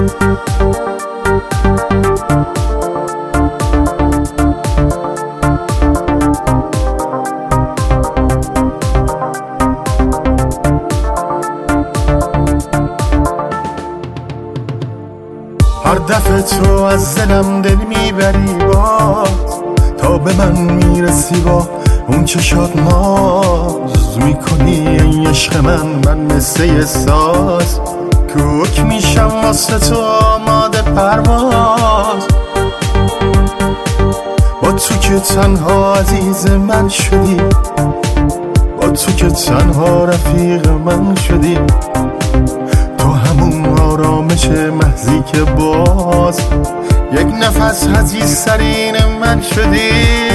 هر دفعه تو از دلم دل میبری باز، تا به من میرسی با اون چشات ناز میکنی ای عشق من مثل یه ساز کوک میشم واسه تو آماده پرواز. با تو که تنها عزیز من شدی، با تو که تنها رفیق من شدی، تو همون آرامش محضی که باز یک نفس عزیزترین من شدی.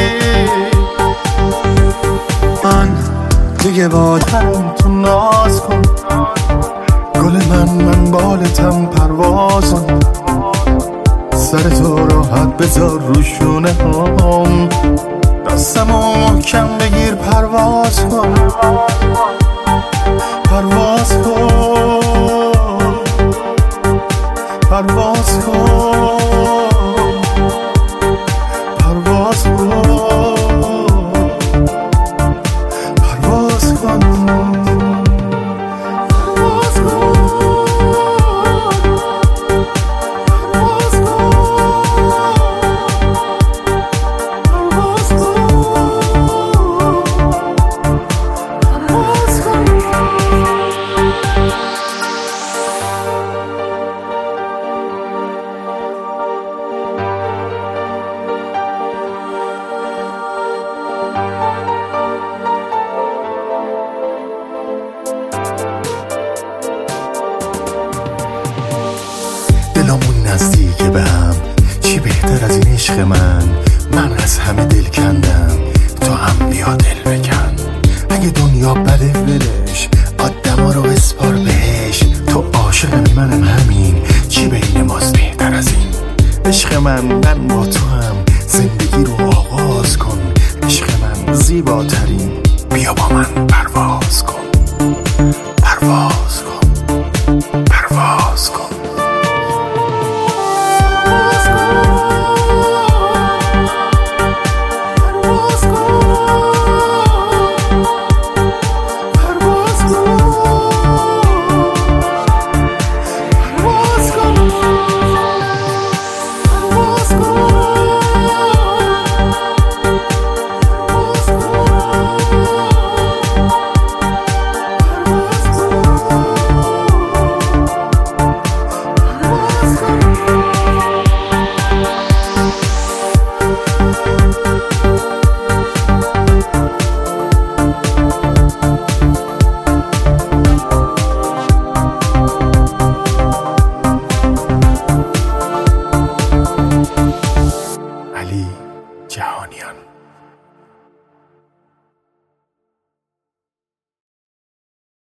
من دیگه باید تو ناز کن، گل من بالتم پروازم، سر تو راحت بذار روشونه هم، دستمو محکم بگیر پرواز کن، پرواز کن، پرواز کن، پرواز کن، پرواز کن. دلمون نزدیک به هم، چی بهتر از این عشق من از همه دل کندم، تو هم بیا دل بکن. اگه دنیا بده ولش، آدما رو اسپار بهش، تو عاشقمی منم همین، چی بین ماست بهتر از این. عشق من با تو هم زندگی رو آغاز کن، عشق من زیباترین، بیا با من پرواز کن، پرواز کن، پرواز کن.